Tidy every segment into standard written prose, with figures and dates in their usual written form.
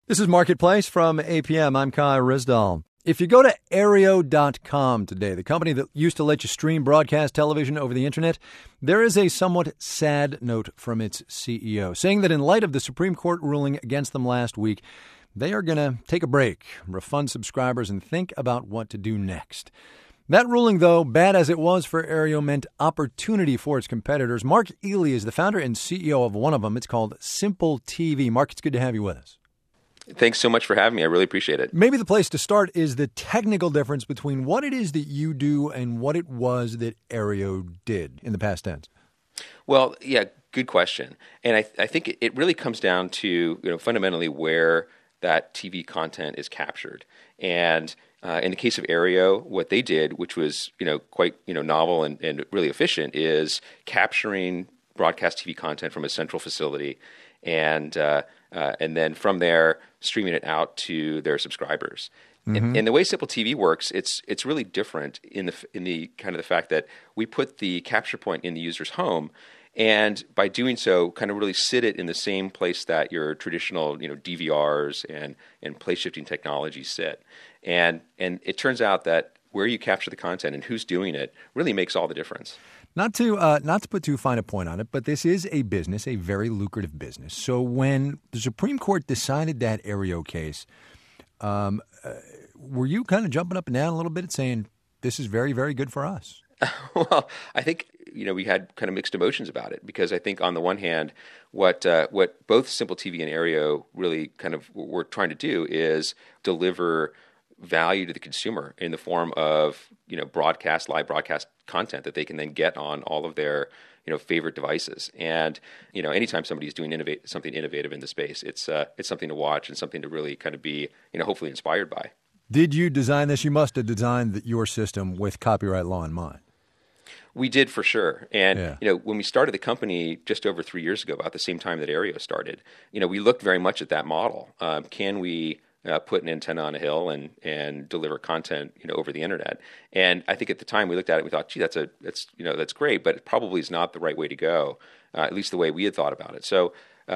This is Marketplace from APM. I'm Kai Rizdal. If you go to Aereo.com today, the company that used to let you stream broadcast television over the internet, there is a somewhat sad note from its CEO saying that in light of the Supreme Court ruling against them last week, they are going to take a break, refund subscribers, and think about what to do next. That ruling, though, bad as it was for Aereo, meant opportunity for its competitors. Mark Ely is the founder and CEO of one of them. It's called Simple TV. Mark, it's good to have you with us. Thanks so much for having me. I really appreciate it. Maybe the place to start is the technical difference between what it is that you do and what it was that Aereo did in the past tense. Well, yeah, good question. And I think it really comes down to, fundamentally where that TV content is captured. And in the case of Aereo, what they did, which was, quite, novel and really efficient, is capturing broadcast TV content from a central facility and then from there streaming it out to their subscribers. Mm-hmm. And the way Simple TV works, it's really different in the kind of the fact that we put the capture point in the user's home, and by doing so, kind of really sit it in the same place that your traditional DVRs and place shifting technologies sit. And it turns out that where you capture the content and who's doing it really makes all the difference. Not to put too fine a point on it, but this is a business, a very lucrative business. So when the Supreme Court decided that Aereo case, were you kind of jumping up and down a little bit saying, this is very, very good for us? Well, I think, we had kind of mixed emotions about it, because I think on the one hand, what both Simple TV and Aereo really kind of were trying to do is deliver value to the consumer in the form of live broadcast content that they can then get on all of their favorite devices. And anytime somebody's doing something innovative in the space, it's something to watch and something to really kind of be hopefully inspired by. Did you design this? You must have designed your system with copyright law in mind. We did, for sure. And, when we started the company just over 3 years ago, about the same time that Aereo started, we looked very much at that model. Can we put an antenna on a hill and deliver content, over the internet? And I think at the time we looked at it, we thought, gee, that's great, but it probably is not the right way to go, at least the way we had thought about it. So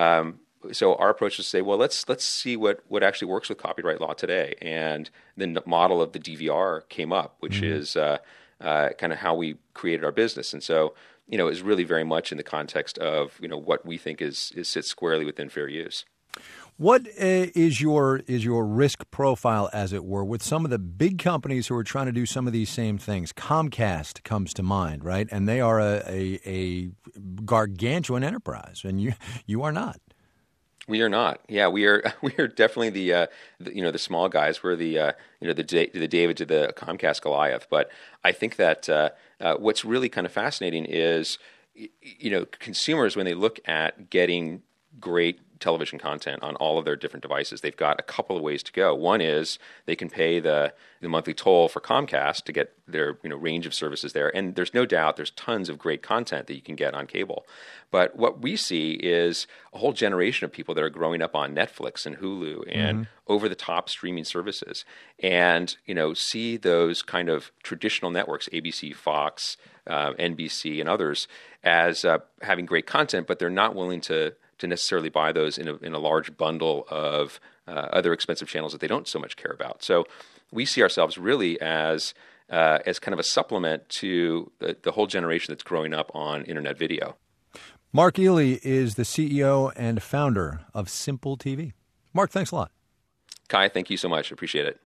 our approach was to say, well, let's see what actually works with copyright law today. And then the model of the DVR came up, which is kind of how we created our business. And so, it was really very much in the context of, what we think sits squarely within fair use. What is your risk profile, as it were, with some of the big companies who are trying to do some of these same things? Comcast comes to mind, right? And they are a gargantuan enterprise, and you are not. We are not. Yeah, we are definitely the small guys. We're the David to the Comcast Goliath. But I think that what's really kind of fascinating is consumers, when they look at getting great television content on all of their different devices, they've got a couple of ways to go. One is they can pay the monthly toll for Comcast to get their range of services there, and there's no doubt there's tons of great content that you can get on cable. But what we see is a whole generation of people that are growing up on Netflix and Hulu and over-the-top streaming services, and see those kind of traditional networks, ABC, Fox, NBC, and others, as having great content, but they're not willing to necessarily buy those in a large bundle of other expensive channels that they don't so much care about. So we see ourselves really as kind of a supplement to the whole generation that's growing up on internet video. Mark Ely is the CEO and founder of Simple TV. Mark, thanks a lot. Kai, thank you so much. Appreciate it.